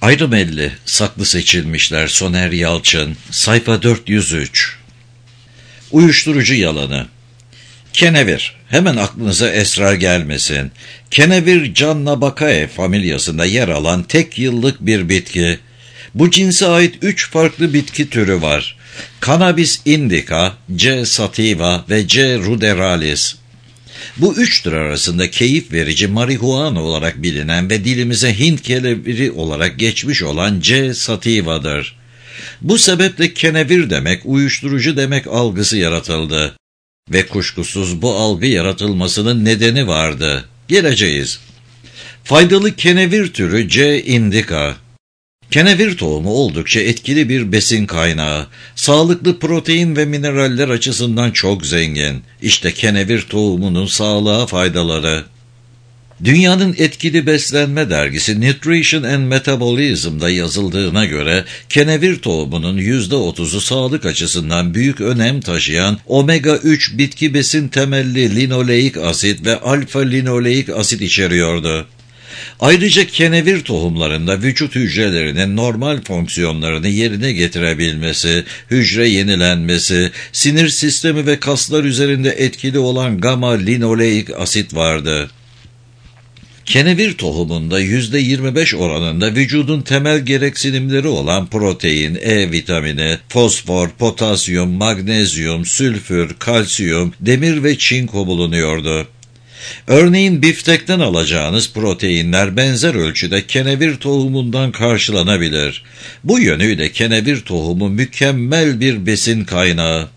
Ayrımelli, saklı seçilmişler Soner Yalçın, sayfa 403. Uyuşturucu yalanı. Kenevir, hemen aklınıza esrar gelmesin. Kenevir Cannabacae familyasında yer alan tek yıllık bir bitki. Bu cinse ait 3 farklı bitki türü var. Cannabis indica, C. sativa ve C. ruderalis. Bu 3 tür arasında keyif verici marihuana olarak bilinen ve dilimize Hint keneviri olarak geçmiş olan C. sativa'dır. Bu sebeple kenevir demek, uyuşturucu demek algısı yaratıldı. Ve kuşkusuz bu algı yaratılmasının nedeni vardı. Geleceğiz. Faydalı kenevir türü C. indica. Kenevir tohumu oldukça etkili bir besin kaynağı. Sağlıklı protein ve mineraller açısından çok zengin. İşte kenevir tohumunun sağlığa faydaları. Dünyanın etkili beslenme dergisi Nutrition and Metabolism'da yazıldığına göre kenevir tohumunun %30'u sağlık açısından büyük önem taşıyan omega-3 bitki besin temelli linoleik asit ve alfa-linoleik asit içeriyordu. Ayrıca kenevir tohumlarında vücut hücrelerinin normal fonksiyonlarını yerine getirebilmesi, hücre yenilenmesi, sinir sistemi ve kaslar üzerinde etkili olan gamma-linoleik asit vardı. Kenevir tohumunda %25 oranında vücudun temel gereksinimleri olan protein, E vitamini, fosfor, potasyum, magnezyum, sülfür, kalsiyum, demir ve çinko bulunuyordu. Örneğin biftekten alacağınız proteinler benzer ölçüde kenevir tohumundan karşılanabilir. Bu yönüyle kenevir tohumu mükemmel bir besin kaynağı.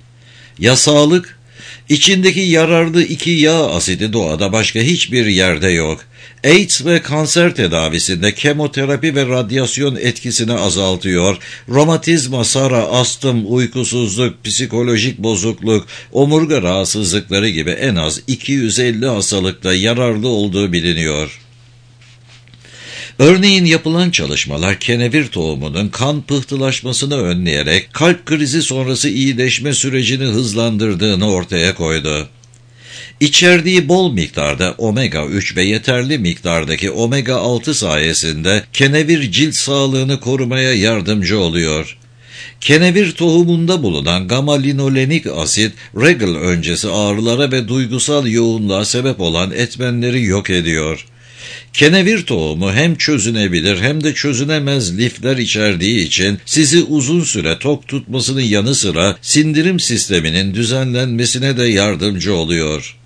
Ya sağlık? İçindeki yararlı 2 yağ asidi doğada başka hiçbir yerde yok. AIDS ve kanser tedavisinde kemoterapi ve radyasyon etkisini azaltıyor, romatizma, sara, astım, uykusuzluk, psikolojik bozukluk, omurga rahatsızlıkları gibi en az 250 hastalıkta yararlı olduğu biliniyor. Örneğin yapılan çalışmalar kenevir tohumunun kan pıhtılaşmasını önleyerek kalp krizi sonrası iyileşme sürecini hızlandırdığını ortaya koydu. İçerdiği bol miktarda omega-3 ve yeterli miktardaki omega-6 sayesinde kenevir cilt sağlığını korumaya yardımcı oluyor. Kenevir tohumunda bulunan gamma-linolenik asit, regl öncesi ağrılara ve duygusal yoğunluğa sebep olan etmenleri yok ediyor. Kenevir tohumu hem çözünebilir hem de çözünemez lifler içerdiği için sizi uzun süre tok tutmasının yanı sıra sindirim sisteminin düzenlenmesine de yardımcı oluyor.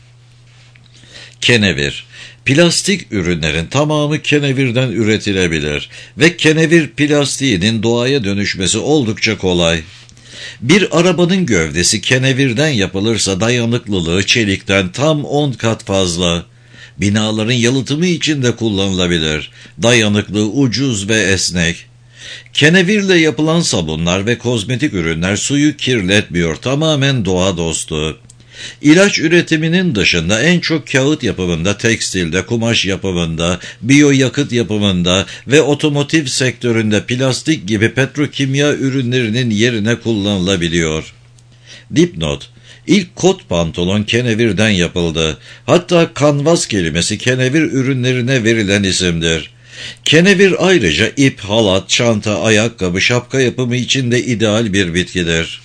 Kenevir. Plastik ürünlerin tamamı kenevirden üretilebilir ve kenevir plastiğinin doğaya dönüşmesi oldukça kolay. Bir arabanın gövdesi kenevirden yapılırsa dayanıklılığı çelikten tam 10 kat fazla. Binaların yalıtımı için de kullanılabilir. Dayanıklı, ucuz ve esnek. Kenevirle yapılan sabunlar ve kozmetik ürünler suyu kirletmiyor, tamamen doğa dostu. İlaç üretiminin dışında en çok kağıt yapımında, tekstilde, kumaş yapımında, biyoyakıt yapımında ve otomotiv sektöründe plastik gibi petrokimya ürünlerinin yerine kullanılabiliyor. Dipnot: İlk kot pantolon kenevirden yapıldı. Hatta kanvas kelimesi kenevir ürünlerine verilen isimdir. Kenevir ayrıca ip, halat, çanta, ayakkabı, şapka yapımı için de ideal bir bitkidir.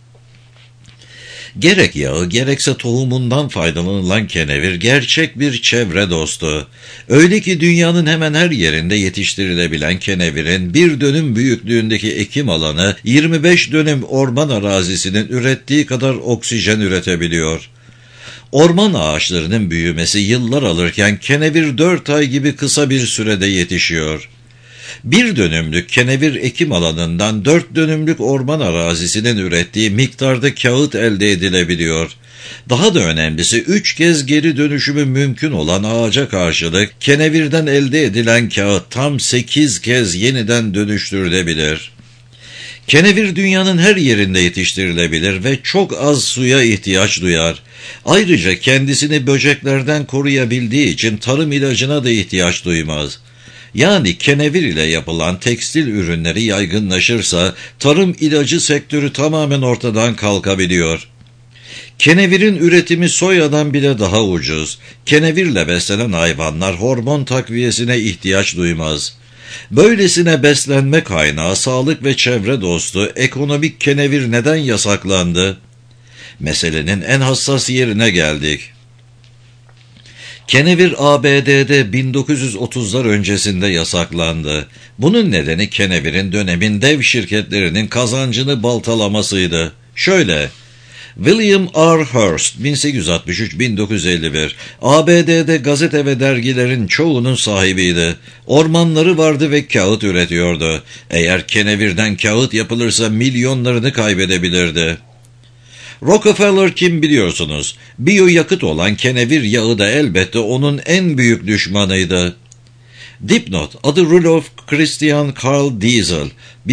Gerek yağı gerekse tohumundan faydalanılan kenevir gerçek bir çevre dostu. Öyle ki dünyanın hemen her yerinde yetiştirilebilen kenevirin bir dönüm büyüklüğündeki ekim alanı 25 dönüm orman arazisinin ürettiği kadar oksijen üretebiliyor. Orman ağaçlarının büyümesi yıllar alırken kenevir 4 ay gibi kısa bir sürede yetişiyor. Bir dönümlük kenevir ekim alanından 4 dönümlük orman arazisinin ürettiği miktarda kağıt elde edilebiliyor. Daha da önemlisi 3 kez geri dönüşümü mümkün olan ağaca karşılık kenevirden elde edilen kağıt tam 8 kez yeniden dönüştürülebilir. Kenevir dünyanın her yerinde yetiştirilebilir ve çok az suya ihtiyaç duyar. Ayrıca kendisini böceklerden koruyabildiği için tarım ilacına da ihtiyaç duymaz. Yani kenevir ile yapılan tekstil ürünleri yaygınlaşırsa tarım ilacı sektörü tamamen ortadan kalkabiliyor. Kenevirin üretimi soyadan bile daha ucuz. Kenevirle beslenen hayvanlar hormon takviyesine ihtiyaç duymaz. Böylesine beslenme kaynağı, sağlık ve çevre dostu, ekonomik kenevir neden yasaklandı? Meselenin en hassas yerine geldik. Kenevir ABD'de 1930'lar öncesinde yasaklandı. Bunun nedeni kenevirin dönemin dev şirketlerinin kazancını baltalamasıydı. Şöyle, William R. Hearst 1863-1951 ABD'de gazete ve dergilerin çoğunun sahibiydi. Ormanları vardı ve kağıt üretiyordu. Eğer kenevirden kağıt yapılırsa milyonlarını kaybedebilirdi. Rockefeller kim biliyorsunuz? Biyoyakıt olan kenevir yağı da elbette onun en büyük düşmanıydı. Dipnot, adı Rudolf Christian Karl Diesel,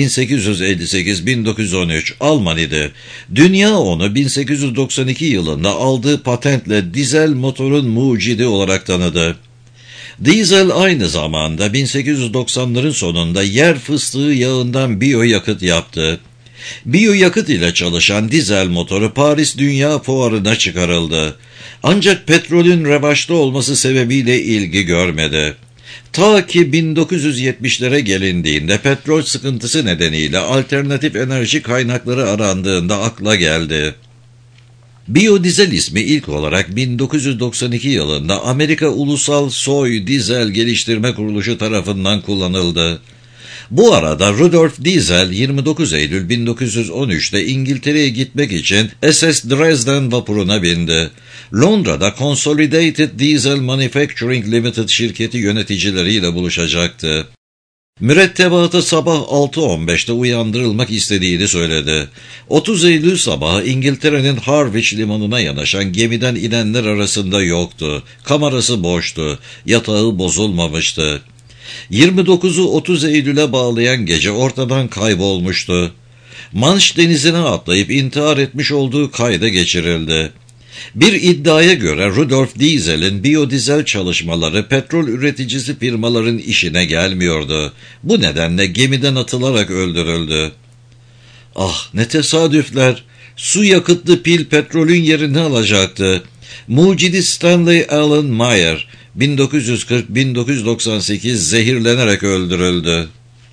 1858-1913, Alman idi. Dünya onu 1892 yılında aldığı patentle dizel motorun mucidi olarak tanıdı. Diesel aynı zamanda 1890'ların sonunda yer fıstığı yağından biyoyakıt yaptı. Biyoyakıt ile çalışan dizel motoru Paris Dünya Fuarı'na çıkarıldı. Ancak petrolün revaçta olması sebebiyle ilgi görmedi. Ta ki 1970'lere gelindiğinde petrol sıkıntısı nedeniyle alternatif enerji kaynakları arandığında akla geldi. Biyodizel ismi ilk olarak 1992 yılında Amerika Ulusal Soy Dizel Geliştirme Kuruluşu tarafından kullanıldı. Bu arada Rudolf Diesel 29 Eylül 1913'te İngiltere'ye gitmek için SS Dresden vapuruna bindi. Londra'da Consolidated Diesel Manufacturing Limited şirketi yöneticileriyle buluşacaktı. Mürettebatı sabah 6.15'te uyandırılmak istediğini söyledi. 30 Eylül sabahı İngiltere'nin Harwich limanına yanaşan gemiden inenler arasında yoktu. Kamerası boştu. Yatağı bozulmamıştı. 29'u 30 Eylül'e bağlayan gece ortadan kaybolmuştu. Manş denizine atlayıp intihar etmiş olduğu kayda geçirildi. Bir iddiaya göre Rudolf Diesel'in biyodizel çalışmaları petrol üreticisi firmaların işine gelmiyordu. Bu nedenle gemiden atılarak öldürüldü. Ah ne tesadüfler! Su yakıtlı pil petrolün yerini alacaktı. Mucidi Stanley Allen Meyer 1940-1998 zehirlenerek öldürüldü.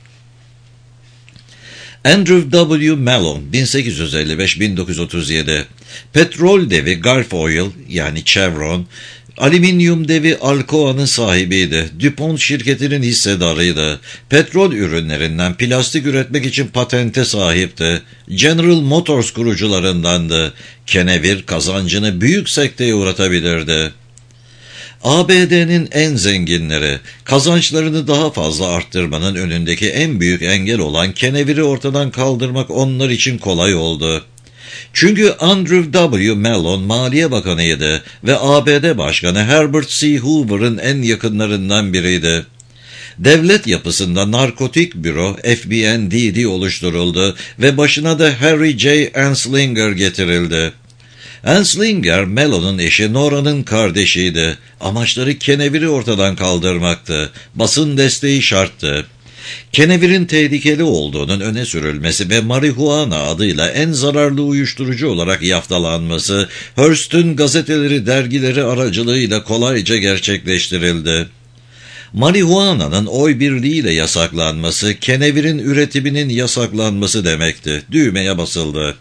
Andrew W. Mellon 1855-1937 petrol devi Gulf Oil yani Chevron, alüminyum devi Alcoa'nın sahibiydi. DuPont şirketinin hissedarıydı. Petrol ürünlerinden plastik üretmek için patente sahipti. General Motors kurucularındandı. Kenevir kazancını büyük sekteye uğratabilirdi. ABD'nin en zenginleri, kazançlarını daha fazla arttırmanın önündeki en büyük engel olan keneviri ortadan kaldırmak onlar için kolay oldu. Çünkü Andrew W. Mellon Maliye Bakanıydı ve ABD Başkanı Herbert C. Hoover'ın en yakınlarından biriydi. Devlet yapısında Narkotik Büro FBNDD oluşturuldu ve başına da Harry J. Anslinger getirildi. Anslinger, Mellon'un eşi Nora'nın kardeşiydi. Amaçları keneviri ortadan kaldırmaktı. Basın desteği şarttı. Kenevirin tehlikeli olduğunun öne sürülmesi ve marihuana adıyla en zararlı uyuşturucu olarak yaftalanması, Hearst'ün gazeteleri, dergileri aracılığıyla kolayca gerçekleştirildi. Marihuana'nın oy birliğiyle yasaklanması, kenevirin üretiminin yasaklanması demekti. Düğmeye basıldı.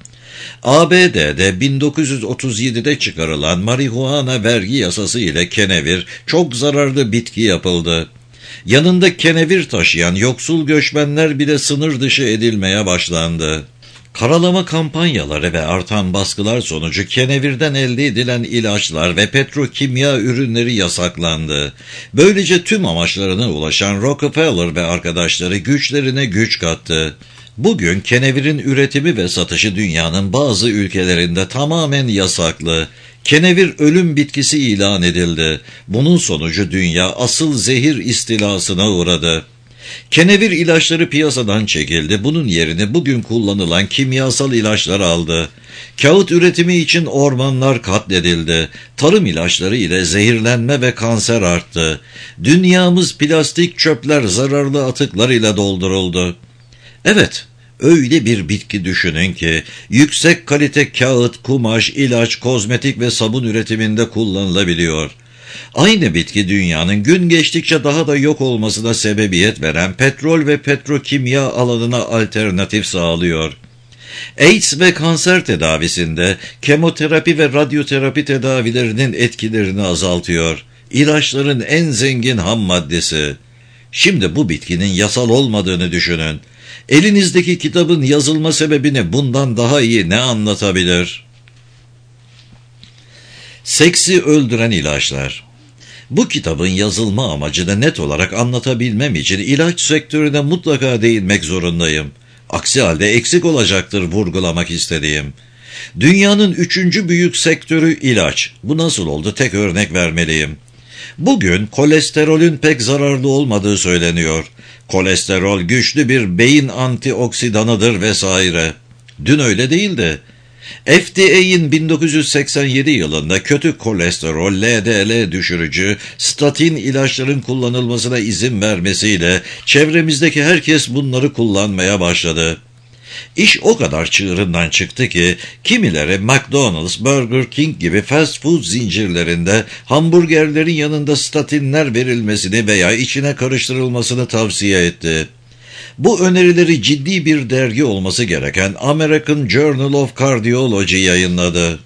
ABD'de 1937'de çıkarılan marihuana vergi yasası ile kenevir çok zararlı bitki yapıldı. Yanında kenevir taşıyan yoksul göçmenler bile sınır dışı edilmeye başlandı. Karalama kampanyaları ve artan baskılar sonucu kenevirden elde edilen ilaçlar ve petrokimya ürünleri yasaklandı. Böylece tüm amaçlarına ulaşan Rockefeller ve arkadaşları güçlerine güç kattı. Bugün kenevirin üretimi ve satışı dünyanın bazı ülkelerinde tamamen yasaklı. Kenevir ölüm bitkisi ilan edildi. Bunun sonucu dünya asıl zehir istilasına uğradı. Kenevir ilaçları piyasadan çekildi. Bunun yerini bugün kullanılan kimyasal ilaçlar aldı. Kağıt üretimi için ormanlar katledildi. Tarım ilaçları ile zehirlenme ve kanser arttı. Dünyamız plastik çöpler, zararlı atıklar ile dolduruldu. Evet, öyle bir bitki düşünün ki yüksek kalite kağıt, kumaş, ilaç, kozmetik ve sabun üretiminde kullanılabiliyor. Aynı bitki dünyanın gün geçtikçe daha da yok olmasına sebebiyet veren petrol ve petrokimya alanına alternatif sağlıyor. AIDS ve kanser tedavisinde kemoterapi ve radyoterapi tedavilerinin etkilerini azaltıyor. İlaçların en zengin ham maddesi. Şimdi bu bitkinin yasal olmadığını düşünün. Elinizdeki kitabın yazılma sebebini bundan daha iyi ne anlatabilir? Seksi öldüren ilaçlar. Bu kitabın yazılma amacını net olarak anlatabilmem için ilaç sektörüne mutlaka değinmek zorundayım. Aksi halde eksik olacaktır vurgulamak istediğim. Dünyanın 3. büyük sektörü ilaç. Bu nasıl oldu? Tek örnek vermeliyim. Bugün kolesterolün pek zararlı olmadığı söyleniyor. Kolesterol güçlü bir beyin antioksidanıdır vesaire. Dün öyle değildi. FDA'in 1987 yılında kötü kolesterol, LDL düşürücü, statin ilaçların kullanılmasına izin vermesiyle çevremizdeki herkes bunları kullanmaya başladı. İş o kadar çığırından çıktı ki kimileri McDonald's, Burger King gibi fast food zincirlerinde hamburgerlerin yanında statinler verilmesini veya içine karıştırılmasını tavsiye etti. Bu önerileri ciddi bir dergi olması gereken American Journal of Cardiology yayınladı.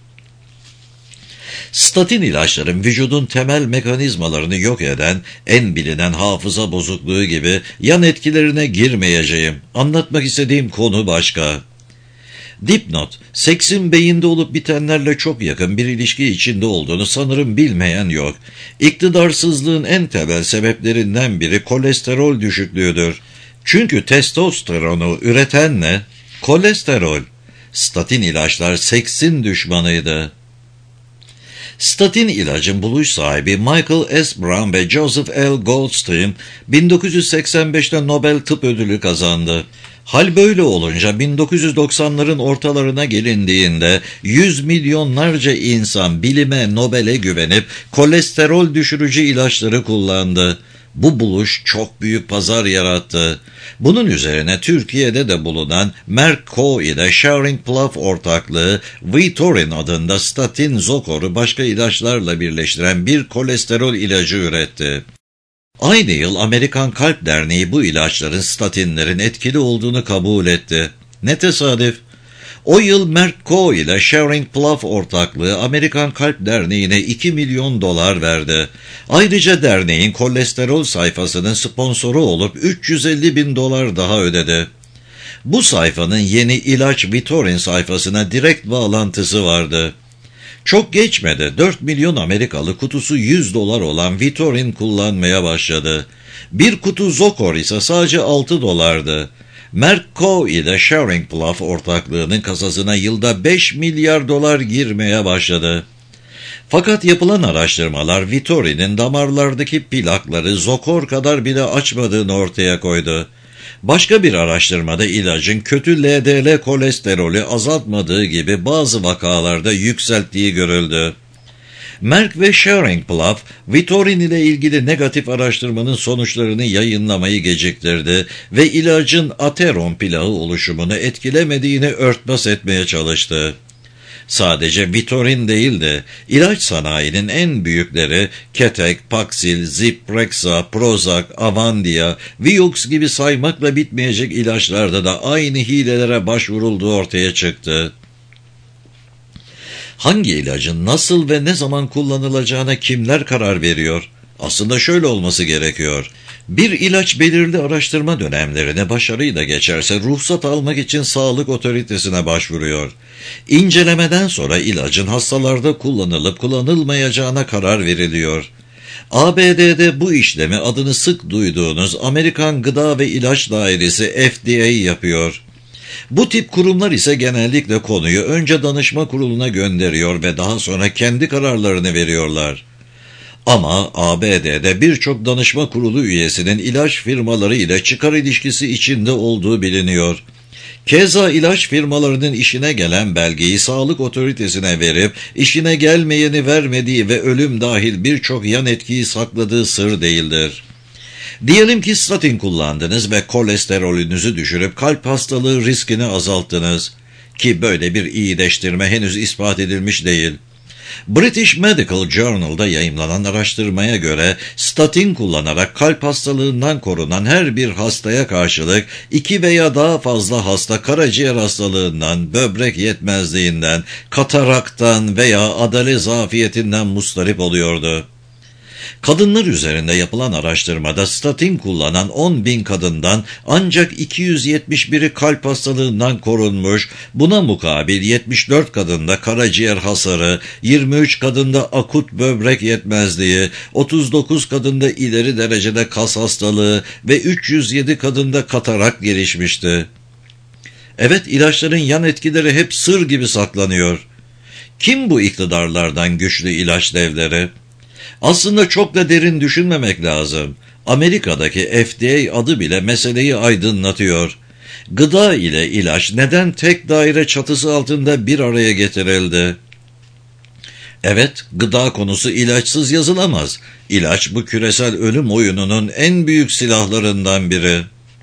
Statin ilaçların vücudun temel mekanizmalarını yok eden en bilinen hafıza bozukluğu gibi yan etkilerine girmeyeceğim. Anlatmak istediğim konu başka. Dipnot, seksin beyinde olup bitenlerle çok yakın bir ilişki içinde olduğunu sanırım bilmeyen yok. İktidarsızlığın en temel sebeplerinden biri kolesterol düşüklüğüdür. Çünkü testosteronu üreten ne? Kolesterol. Statin ilaçlar seksin düşmanıydı. Statin ilacın buluş sahibi Michael S. Brown ve Joseph L. Goldstein 1985'te Nobel Tıp Ödülü kazandı. Hal böyle olunca 1990'ların ortalarına gelindiğinde 100 milyonlarca insan bilime, Nobel'e güvenip kolesterol düşürücü ilaçları kullandı. Bu buluş çok büyük pazar yarattı. Bunun üzerine Türkiye'de de bulunan Merck Co ile Schering Plough ortaklığı Vytorin adında statin zokoru başka ilaçlarla birleştiren bir kolesterol ilacı üretti. Aynı yıl Amerikan Kalp Derneği bu ilaçların statinlerin etkili olduğunu kabul etti. Ne tesadüf. O yıl Merck Co ile Schering Plough ortaklığı Amerikan Kalp Derneği'ne $2 milyon verdi. Ayrıca derneğin kolesterol sayfasının sponsoru olup $350.000 daha ödedi. Bu sayfanın yeni ilaç Vytorin sayfasına direkt bağlantısı vardı. Çok geçmedi 4 milyon Amerikalı kutusu $100 olan Vytorin kullanmaya başladı. Bir kutu Zocor ise sadece $6'dı. Merck Co ile Schering Plough ortaklığının kasasına yılda $5 milyar girmeye başladı. Fakat yapılan araştırmalar Vytorin'in damarlardaki plakları Zocor kadar bile açmadığını ortaya koydu. Başka bir araştırmada ilacın kötü LDL kolesterolü azaltmadığı gibi bazı vakalarda yükselttiği görüldü. Merck ve Schering Plough, Vytorin ile ilgili negatif araştırmanın sonuçlarını yayınlamayı geciktirdi ve ilacın ateron plağı oluşumunu etkilemediğini örtbas etmeye çalıştı. Sadece Vytorin değildi, ilaç sanayinin en büyükleri Ketek, Paxil, Zyprexa, Prozac, Avandia, Vioxx gibi saymakla bitmeyecek ilaçlarda da aynı hilelere başvurulduğu ortaya çıktı. Hangi ilacın nasıl ve ne zaman kullanılacağına kimler karar veriyor? Aslında şöyle olması gerekiyor. Bir ilaç belirli araştırma dönemlerine başarıyla geçerse ruhsat almak için sağlık otoritesine başvuruyor. İncelemeden sonra ilacın hastalarda kullanılıp kullanılmayacağına karar veriliyor. ABD'de bu işlemi adını sık duyduğunuz Amerikan Gıda ve İlaç Dairesi FDA yapıyor. Bu tip kurumlar ise genellikle konuyu önce danışma kuruluna gönderiyor ve daha sonra kendi kararlarını veriyorlar. Ama ABD'de birçok danışma kurulu üyesinin ilaç firmaları ile çıkar ilişkisi içinde olduğu biliniyor. Keza ilaç firmalarının işine gelen belgeyi sağlık otoritesine verip işine gelmeyeni vermediği ve ölüm dahil birçok yan etkiyi sakladığı sır değildir. Diyelim ki statin kullandınız ve kolesterolünüzü düşürüp kalp hastalığı riskini azalttınız. Ki böyle bir iyileştirme henüz ispat edilmiş değil. British Medical Journal'da yayımlanan araştırmaya göre statin kullanarak kalp hastalığından korunan her bir hastaya karşılık 2 veya daha fazla hasta karaciğer hastalığından, böbrek yetmezliğinden, kataraktan veya adale zafiyetinden mustarip oluyordu. Kadınlar üzerinde yapılan araştırmada statin kullanan 10.000 kadından ancak 271'i kalp hastalığından korunmuş, buna mukabil 74 kadında karaciğer hasarı, 23 kadında akut böbrek yetmezliği, 39 kadında ileri derecede kas hastalığı ve 307 kadında katarak gelişmişti. Evet, ilaçların yan etkileri hep sır gibi saklanıyor. Kim bu iktidarlardan güçlü ilaç devleri? Aslında çok da derin düşünmemek lazım. Amerika'daki FDA adı bile meseleyi aydınlatıyor. Gıda ile ilaç neden tek daire çatısı altında bir araya getirildi? Evet, gıda konusu ilaçsız yazılamaz. İlaç bu küresel ölüm oyununun en büyük silahlarından biri.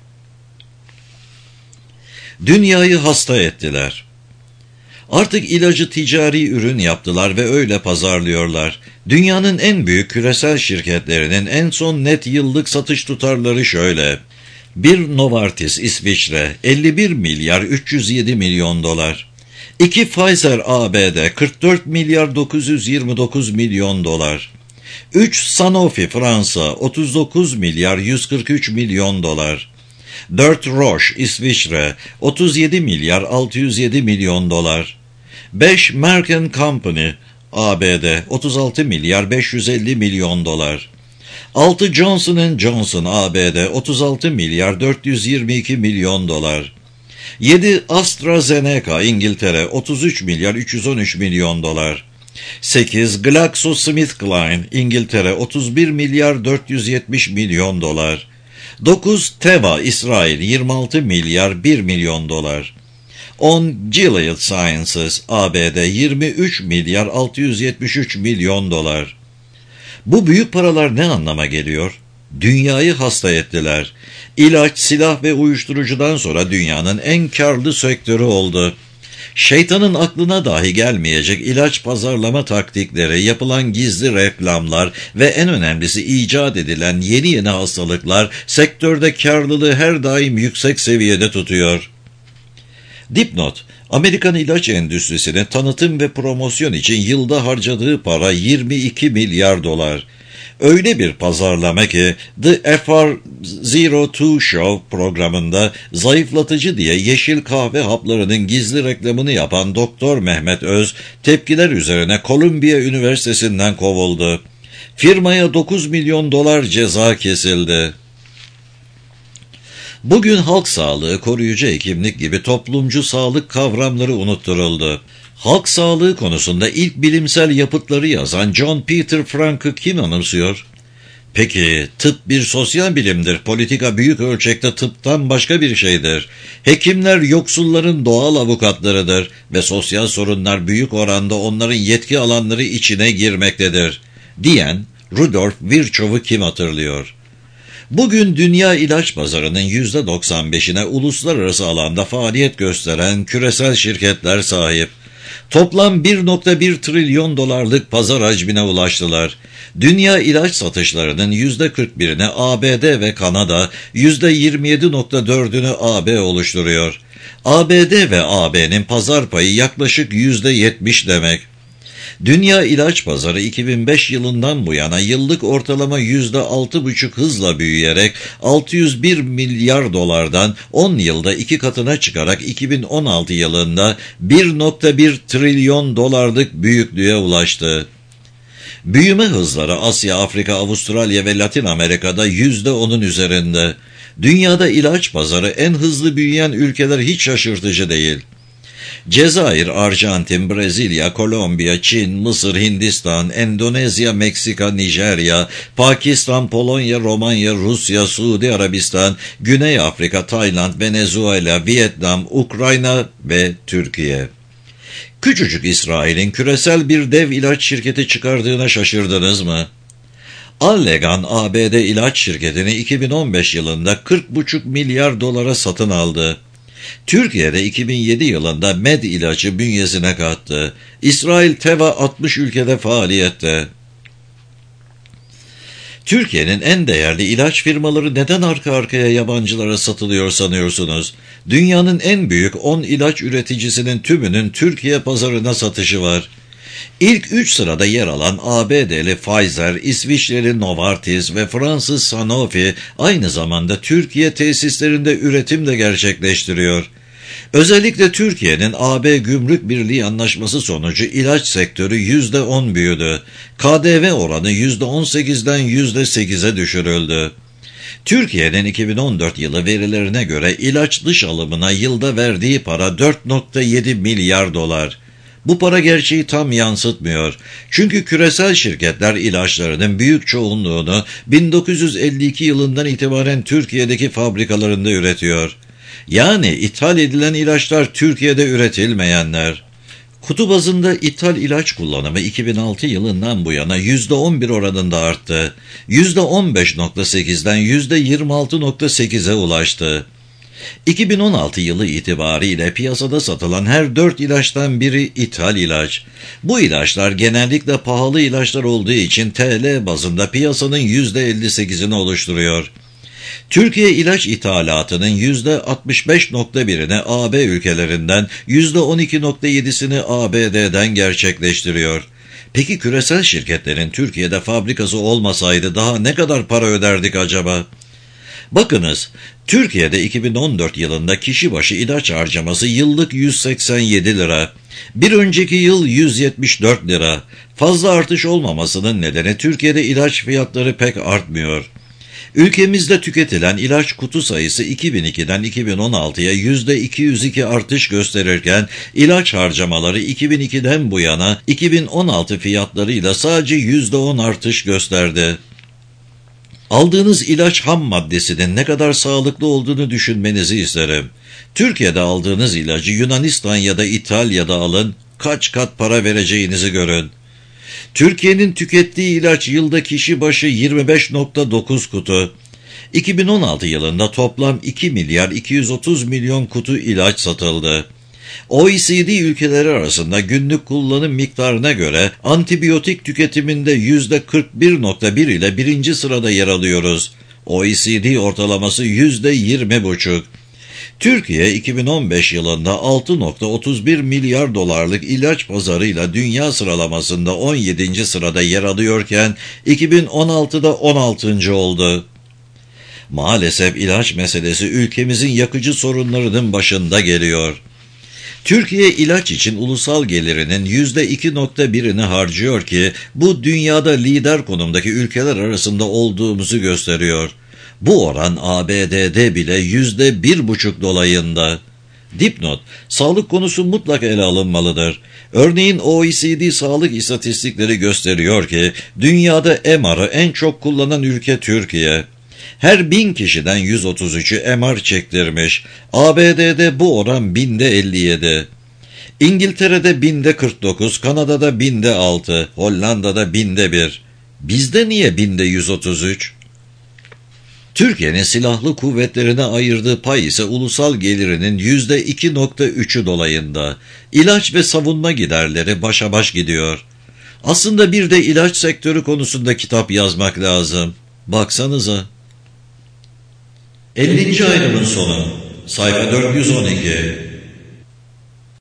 Dünyayı hasta ettiler. Artık ilacı ticari ürün yaptılar ve öyle pazarlıyorlar. Dünyanın en büyük küresel şirketlerinin en son net yıllık satış tutarları şöyle. Bir Novartis İsviçre 51 milyar 307 milyon dolar. 2 Pfizer ABD 44 milyar 929 milyon dolar. 3 Sanofi Fransa 39 milyar 143 milyon dolar. 4 Roche İsviçre 37 milyar 607 milyon dolar. 5 Merck & Company ABD 36 milyar 550 milyon dolar. 6 Johnson & Johnson ABD 36 milyar 422 milyon dolar. 7 AstraZeneca İngiltere 33 milyar 313 milyon dolar. 8 GlaxoSmithKline İngiltere 31 milyar 470 milyon dolar. 9 Teva İsrail 26 milyar 1 milyon dolar. 10 Gilead Sciences ABD 23 milyar 673 milyon dolar. Bu büyük paralar ne anlama geliyor? Dünyayı hasta ettiler. İlaç, silah ve uyuşturucudan sonra dünyanın en karlı sektörü oldu. Şeytanın aklına dahi gelmeyecek ilaç pazarlama taktikleri, yapılan gizli reklamlar ve en önemlisi icat edilen yeni hastalıklar sektörde karlılığı her daim yüksek seviyede tutuyor. Dipnot: Amerikan ilaç endüstrisinin tanıtım ve promosyon için yılda harcadığı para 22 milyar dolar. Öyle bir pazarlama ki The FR02 Show programında zayıflatıcı diye yeşil kahve haplarının gizli reklamını yapan Doktor Mehmet Öz, tepkiler üzerine Columbia Üniversitesi'nden kovuldu. Firmaya 9 milyon dolar ceza kesildi. Bugün halk sağlığı, koruyucu hekimlik gibi toplumcu sağlık kavramları unutturuldu. Halk sağlığı konusunda ilk bilimsel yapıtları yazan John Peter Frank'ı kim anımsıyor? Peki, tıp bir sosyal bilimdir, politika büyük ölçekte tıptan başka bir şeydir. Hekimler yoksulların doğal avukatlarıdır ve sosyal sorunlar büyük oranda onların yetki alanları içine girmektedir, diyen Rudolf Virchow'u kim hatırlıyor? Bugün dünya ilaç pazarının %95'ine uluslararası alanda faaliyet gösteren küresel şirketler sahip. Toplam 1,1 trilyon dolarlık pazar hacmine ulaştılar. Dünya ilaç satışlarının %41'ini ABD ve Kanada, %27,4'ünü AB oluşturuyor. ABD ve AB'nin pazar payı yaklaşık %70 demek. Dünya ilaç pazarı 2005 yılından bu yana yıllık ortalama %6,5 hızla büyüyerek 601 milyar dolardan 10 yılda 2 katına çıkarak 2016 yılında 1,1 trilyon dolarlık büyüklüğe ulaştı. Büyüme hızları Asya, Afrika, Avustralya ve Latin Amerika'da %10'un üzerinde. Dünyada ilaç pazarı en hızlı büyüyen ülkeler hiç şaşırtıcı değil. Cezayir, Arjantin, Brezilya, Kolombiya, Çin, Mısır, Hindistan, Endonezya, Meksika, Nijerya, Pakistan, Polonya, Romanya, Rusya, Suudi Arabistan, Güney Afrika, Tayland, Venezuela, Vietnam, Ukrayna ve Türkiye. Küçücük İsrail'in küresel bir dev ilaç şirketi çıkardığına şaşırdınız mı? Allergan ABD ilaç şirketini 2015 yılında 40,5 milyar dolara satın aldı. Türkiye'de 2007 yılında Med ilacı bünyesine kattı. İsrail Teva 60 ülkede faaliyette. Türkiye'nin en değerli ilaç firmaları neden arka arkaya yabancılara satılıyor sanıyorsunuz? Dünyanın en büyük 10 ilaç üreticisinin tümünün Türkiye pazarına satışı var. İlk 3 sırada yer alan ABD'li Pfizer, İsviçreli Novartis ve Fransız Sanofi aynı zamanda Türkiye tesislerinde üretim de gerçekleştiriyor. Özellikle Türkiye'nin AB Gümrük Birliği anlaşması sonucu ilaç sektörü %10 büyüdü. KDV oranı %18'den %8'e düşürüldü. Türkiye'nin 2014 yılı verilerine göre ilaç dış alımına yılda verdiği para 4,7 milyar dolar. Bu para gerçeği tam yansıtmıyor. Çünkü küresel şirketler ilaçlarının büyük çoğunluğunu 1952 yılından itibaren Türkiye'deki fabrikalarında üretiyor. Yani ithal edilen ilaçlar Türkiye'de üretilmeyenler. Kutu bazında ithal ilaç kullanımı 2006 yılından bu yana %11 oranında arttı. %15,8'den %26,8'e ulaştı. 2016 yılı itibariyle piyasada satılan her 4 ilaçtan biri ithal ilaç. Bu ilaçlar genellikle pahalı ilaçlar olduğu için TL bazında piyasanın %58'ini oluşturuyor. Türkiye ilaç ithalatının %65,1'ini AB ülkelerinden, %12,7'sini ABD'den gerçekleştiriyor. Peki küresel şirketlerin Türkiye'de fabrikası olmasaydı daha ne kadar para öderdik acaba? Bakınız, Türkiye'de 2014 yılında kişi başı ilaç harcaması yıllık 187 lira. Bir önceki yıl 174 lira. Fazla artış olmamasının nedeni Türkiye'de ilaç fiyatları pek artmıyor. Ülkemizde tüketilen ilaç kutu sayısı 2002'den 2016'ya %202 artış gösterirken ilaç harcamaları 2002'den bu yana 2016 fiyatlarıyla sadece %10 artış gösterdi. Aldığınız ilaç ham maddesinin ne kadar sağlıklı olduğunu düşünmenizi isterim. Türkiye'de aldığınız ilacı Yunanistan ya da İtalya'da alın, kaç kat para vereceğinizi görün. Türkiye'nin tükettiği ilaç yılda kişi başı 25,9 kutu. 2016 yılında toplam 2 milyar 230 milyon kutu ilaç satıldı. OECD ülkeleri arasında günlük kullanım miktarına göre antibiyotik tüketiminde %41,1 ile birinci sırada yer alıyoruz. OECD ortalaması %20,5. Türkiye 2015 yılında 6,31 milyar dolarlık ilaç pazarıyla dünya sıralamasında 17. sırada yer alıyorken 2016'da 16. oldu. Maalesef ilaç meselesi ülkemizin yakıcı sorunlarının başında geliyor. Türkiye ilaç için ulusal gelirinin %2,1'ini harcıyor ki bu dünyada lider konumdaki ülkeler arasında olduğumuzu gösteriyor. Bu oran ABD'de bile %1,5 dolayında. Dipnot, sağlık konusu mutlaka ele alınmalıdır. Örneğin OECD sağlık istatistikleri gösteriyor ki dünyada MR'ı en çok kullanan ülke Türkiye. Her 1000 kişiden 133'ü MR çektirmiş. ABD'de bu oran 57. İngiltere'de 49, Kanada'da 6, Hollanda'da 1. Bizde niye 133? Türkiye'nin silahlı kuvvetlerine ayırdığı pay ise ulusal gelirinin %2,3'ü dolayında. İlaç ve savunma giderleri başa baş gidiyor. Aslında bir de ilaç sektörü konusunda kitap yazmak lazım. Baksanıza. 50. ayrımın sonu. Sayfa 412.